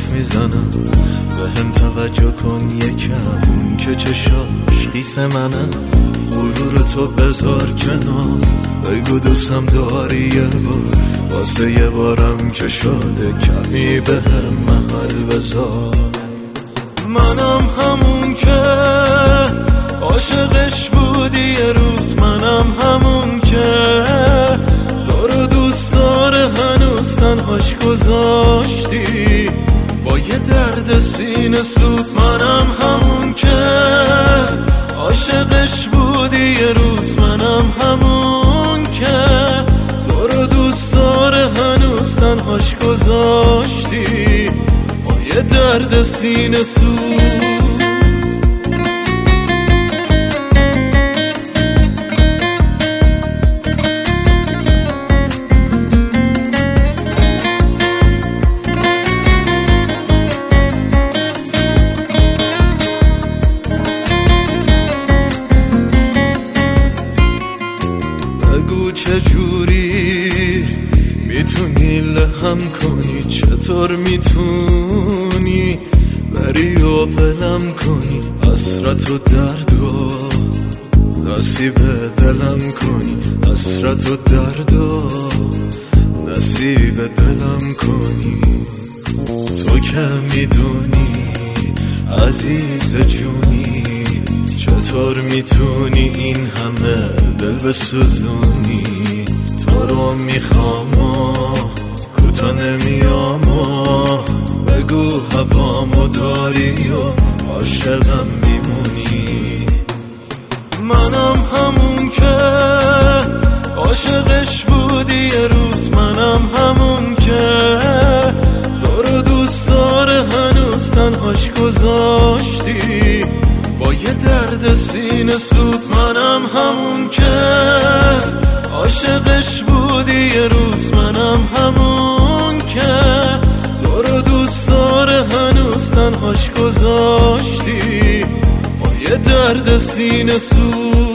حرف میزنم، به هم توجه کن یکم، اون که چشاش خیس منه. غرور تو بذار کنار، بگو دوستم داری یه بار، واسه یه بارم که شده کمی به هم محل بذار. منم همون که عاشقش بودی یه روز، منم همون که تو رو دوست داره هنوز تنهاش گذاشتی با یه درد سینه سوز. منم همون که عاشقش بودی یه روز، منم همون که تو رو دوست داره هنوز تنهاش گذاشتی با یه درد سینه سوز. بگو چجوری میتونی لهم کنی، چطور میتونی بری و ولم کنی، حسرت و درد و نصیب دلم کنی، حسرت و درد و نصیب دلم کنی. تو که میدونی عزیز جونی، چطور میتونی این همه دل بسوزونی. تو رو میخوام و کوتا نمیام و بگو هوامو داری و عاشقم میمونی. منم همون که عاشقش بودی یه روز، منم همون که تو رو دوست داره هنوز تنهاش گذاشتی با یه درد سینه سوز. منم همون که عاشقش بودی یه روز، منم همون که تو رو دوست داره هنوز تنهاش گذاشتی با یه درد سینه سوز.